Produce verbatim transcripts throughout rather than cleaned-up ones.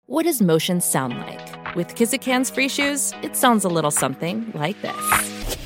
What does motion sound like? With Kizik Hands Free Shoes, it sounds a little something like this.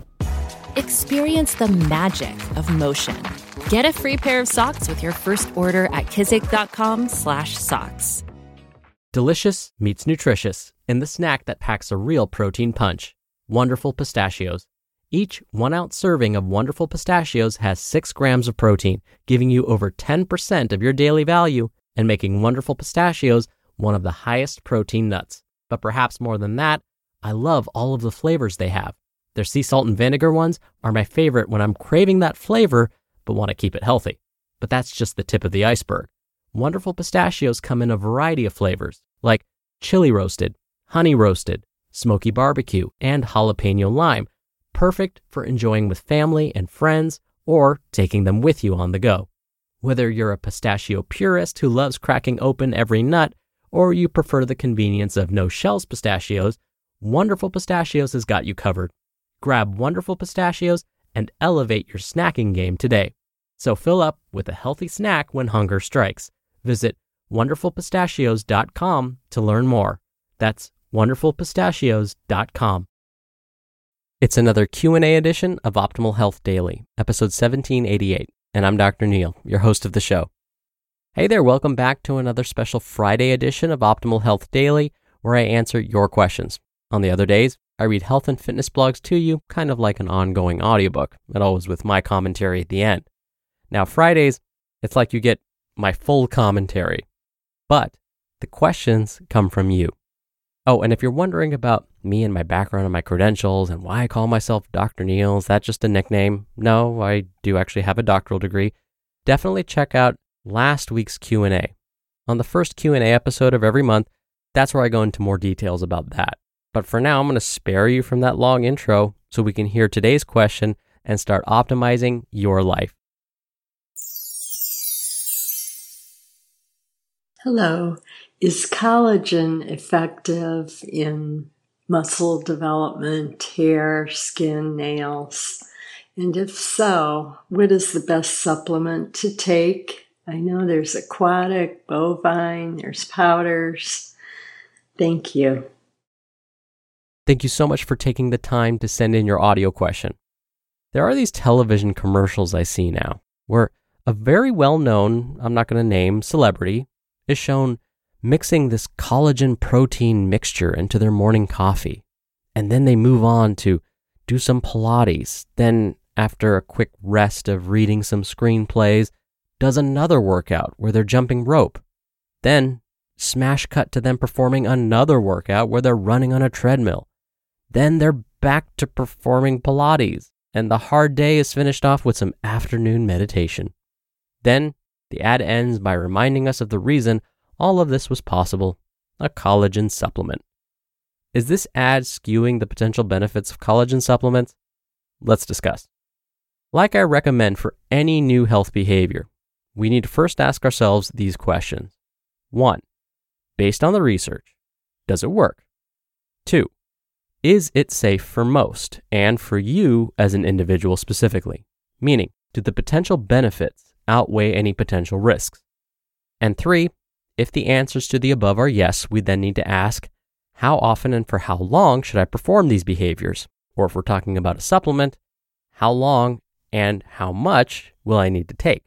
Experience the magic of motion. Get a free pair of socks with your first order at kizik.com slash socks. Delicious meets nutritious in the snack that packs a real protein punch. Wonderful Pistachios. Each one-ounce serving of Wonderful Pistachios has six grams of protein, giving you over ten percent of your daily value and making Wonderful Pistachios one of the highest protein nuts. But perhaps more than that, I love all of the flavors they have. Their sea salt and vinegar ones are my favorite when I'm craving that flavor but want to keep it healthy. But that's just the tip of the iceberg. Wonderful Pistachios come in a variety of flavors, like chili roasted, honey roasted, smoky barbecue, and jalapeno lime, perfect for enjoying with family and friends or taking them with you on the go. Whether you're a pistachio purist who loves cracking open every nut, or you prefer the convenience of no-shells pistachios, Wonderful Pistachios has got you covered. Grab Wonderful Pistachios and elevate your snacking game today. So fill up with a healthy snack when hunger strikes. Visit wonderful pistachios dot com to learn more. That's wonderful pistachios dot com. It's another Q and A edition of Optimal Health Daily, episode seventeen eighty-eight, and I'm Doctor Neil, your host of the show. Hey there, welcome back to another special Friday edition of Optimal Health Daily, where I answer your questions. On the other days, I read health and fitness blogs to you, kind of like an ongoing audiobook, and always with my commentary at the end. Now, Fridays, it's like you get my full commentary, but the questions come from you. Oh, and if you're wondering about me and my background and my credentials and why I call myself Doctor Neil, is that just a nickname? No, I do actually have a doctoral degree. Definitely check out last week's Q and A. On the first Q and A episode of every month, that's where I go into more details about that. But for now, I'm going to spare you from that long intro so we can hear today's question and start optimizing your life. Hello. Is collagen effective in muscle development, hair, skin, nails? And if so, what is the best supplement to take? I know there's aquatic, bovine, there's powders. Thank you. Thank you so much for taking the time to send in your audio question. There are these television commercials I see now where a very well-known, I'm not going to name, celebrity is shown mixing this collagen protein mixture into their morning coffee. And then they move on to do some Pilates. Then after a quick rest of reading some screenplays, does another workout where they're jumping rope. Then smash cut to them performing another workout where they're running on a treadmill. Then they're back to performing Pilates, and the hard day is finished off with some afternoon meditation. Then the ad ends by reminding us of the reason all of this was possible, a collagen supplement. Is this ad skewing the potential benefits of collagen supplements? Let's discuss. Like I recommend for any new health behavior, we need to first ask ourselves these questions. One, based on the research, does it work? Two, is it safe for most and for you as an individual specifically? Meaning, do the potential benefits outweigh any potential risks? And three, if the answers to the above are yes, we then need to ask, how often and for how long should I perform these behaviors? Or if we're talking about a supplement, how long and how much will I need to take?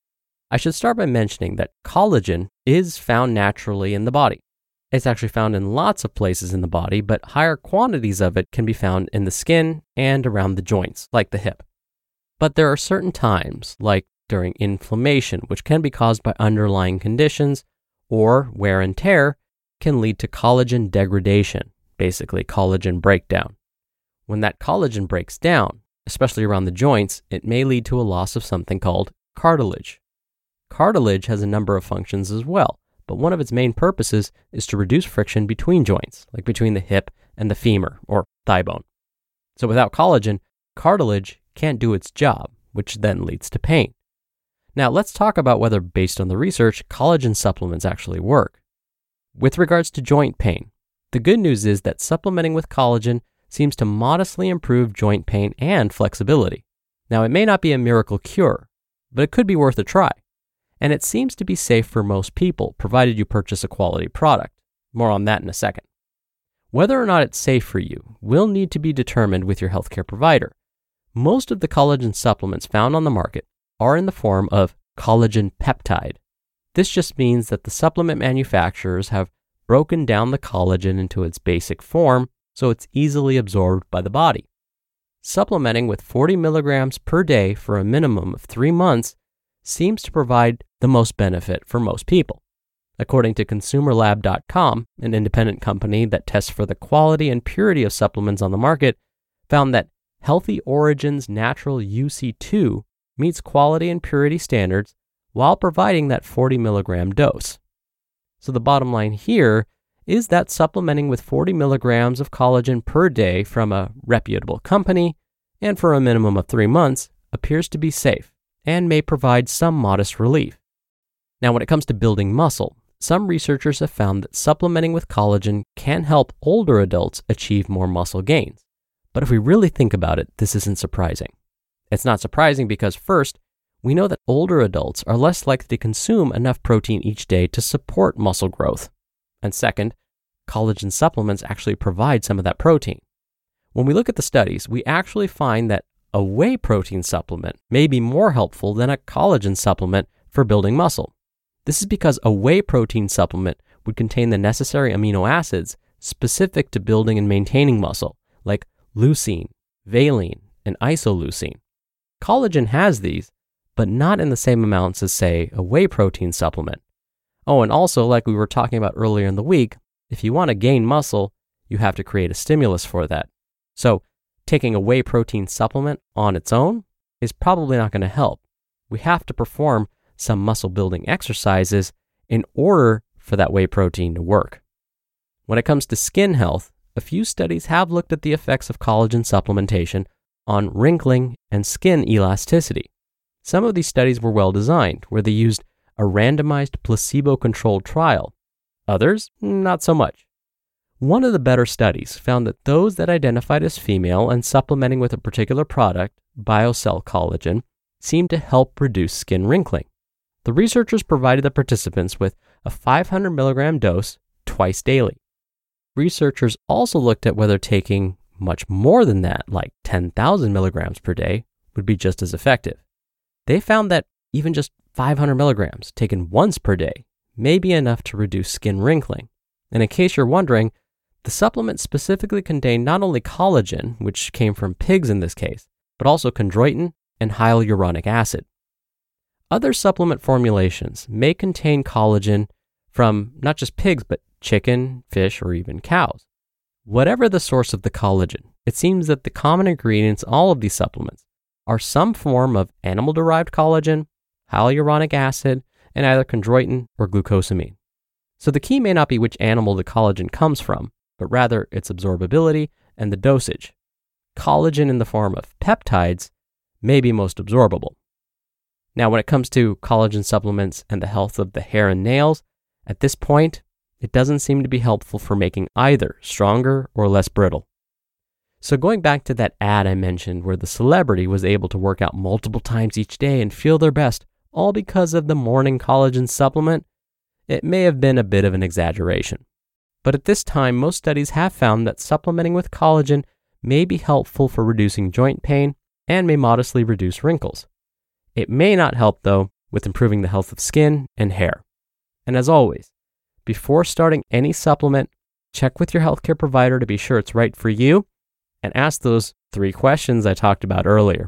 I should start by mentioning that collagen is found naturally in the body. It's actually found in lots of places in the body, but higher quantities of it can be found in the skin and around the joints, like the hip. But there are certain times, like during inflammation, which can be caused by underlying conditions, or wear and tear can lead to collagen degradation, basically collagen breakdown. When that collagen breaks down, especially around the joints, it may lead to a loss of something called cartilage. Cartilage has a number of functions as well, but one of its main purposes is to reduce friction between joints, like between the hip and the femur or thigh bone. So without collagen, cartilage can't do its job, which then leads to pain. Now let's talk about whether, based on the research, collagen supplements actually work. With regards to joint pain, the good news is that supplementing with collagen seems to modestly improve joint pain and flexibility. Now it may not be a miracle cure, but it could be worth a try. And it seems to be safe for most people, provided you purchase a quality product. More on that in a second. Whether or not it's safe for you will need to be determined with your healthcare provider. Most of the collagen supplements found on the market are in the form of collagen peptide. This just means that the supplement manufacturers have broken down the collagen into its basic form so it's easily absorbed by the body. Supplementing with forty milligrams per day for a minimum of three months seems to provide the most benefit for most people. According to consumer lab dot com, an independent company that tests for the quality and purity of supplements on the market, found that Healthy Origin's Natural U C two meets quality and purity standards while providing that forty milligram dose. So the bottom line here is that supplementing with forty milligrams of collagen per day from a reputable company and for a minimum of three months appears to be safe and may provide some modest relief. Now, when it comes to building muscle, some researchers have found that supplementing with collagen can help older adults achieve more muscle gains. But if we really think about it, this isn't surprising. It's not surprising because first, we know that older adults are less likely to consume enough protein each day to support muscle growth. And second, collagen supplements actually provide some of that protein. When we look at the studies, we actually find that a whey protein supplement may be more helpful than a collagen supplement for building muscle. This is because a whey protein supplement would contain the necessary amino acids specific to building and maintaining muscle, like leucine, valine, and isoleucine. Collagen has these, but not in the same amounts as, say, a whey protein supplement. Oh, and also, like we were talking about earlier in the week, if you want to gain muscle, you have to create a stimulus for that. So, taking a whey protein supplement on its own is probably not going to help. We have to perform some muscle building exercises in order for that whey protein to work. When it comes to skin health, a few studies have looked at the effects of collagen supplementation on wrinkling and skin elasticity. Some of these studies were well designed, where they used a randomized placebo-controlled trial. Others, not so much. One of the better studies found that those that identified as female and supplementing with a particular product, BioCell Collagen, seemed to help reduce skin wrinkling. The researchers provided the participants with a five hundred milligram dose twice daily. Researchers also looked at whether taking much more than that, like ten thousand milligrams per day, would be just as effective. They found that even just five hundred milligrams taken once per day may be enough to reduce skin wrinkling. And in case you're wondering, the supplement specifically contained not only collagen, which came from pigs in this case, but also chondroitin and hyaluronic acid. Other supplement formulations may contain collagen from not just pigs, but chicken, fish, or even cows. Whatever the source of the collagen, it seems that the common ingredients in all of these supplements are some form of animal-derived collagen, hyaluronic acid, and either chondroitin or glucosamine. So the key may not be which animal the collagen comes from, but rather its absorbability and the dosage. Collagen in the form of peptides may be most absorbable. Now, when it comes to collagen supplements and the health of the hair and nails, at this point, it doesn't seem to be helpful for making either stronger or less brittle. So going back to that ad I mentioned where the celebrity was able to work out multiple times each day and feel their best, all because of the morning collagen supplement, it may have been a bit of an exaggeration. But at this time, most studies have found that supplementing with collagen may be helpful for reducing joint pain and may modestly reduce wrinkles. It may not help, though, with improving the health of skin and hair. And as always, before starting any supplement, check with your healthcare provider to be sure it's right for you and ask those three questions I talked about earlier.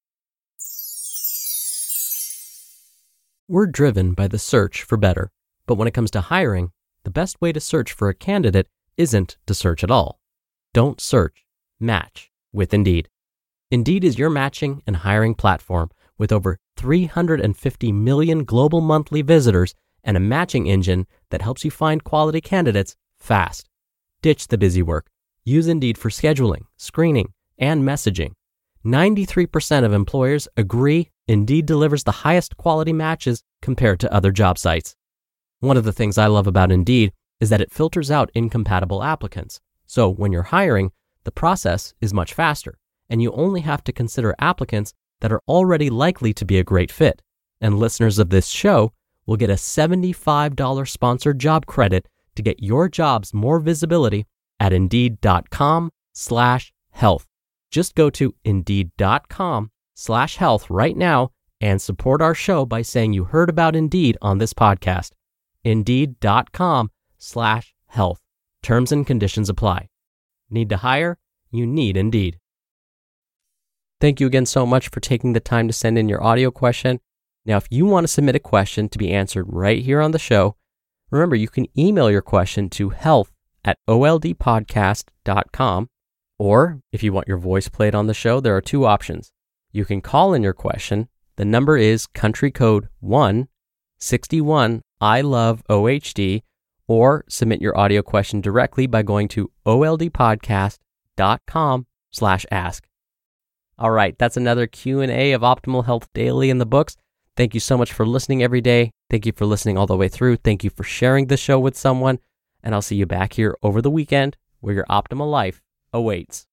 We're driven by the search for better, but when it comes to hiring, the best way to search for a candidate isn't to search at all. Don't search, match with Indeed. Indeed is your matching and hiring platform with over three hundred fifty million global monthly visitors and a matching engine that helps you find quality candidates fast. Ditch the busy work. Use Indeed for scheduling, screening, and messaging. ninety-three percent of employers agree Indeed delivers the highest quality matches compared to other job sites. One of the things I love about Indeed is that it filters out incompatible applicants. So when you're hiring, the process is much faster, and you only have to consider applicants that are already likely to be a great fit. And listeners of this show will get a seventy-five dollars sponsored job credit to get your jobs more visibility at indeed.com slash health. Just go to indeed.com slash health right now and support our show by saying you heard about Indeed on this podcast. Indeed.com slash health. Terms and conditions apply. Need to hire? You need Indeed. Thank you again so much for taking the time to send in your audio question. Now, if you want to submit a question to be answered right here on the show, remember you can email your question to health at oldpodcast dot com. Or if you want your voice played on the show, there are two options. You can call in your question. The number is country code one sixty-one I love O H D, or submit your audio question directly by going to oldpodcast.com slash ask. All right, that's another Q and A of Optimal Health Daily in the books. Thank you so much for listening every day. Thank you for listening all the way through. Thank you for sharing the show with someone. And I'll see you back here over the weekend where your optimal life awaits.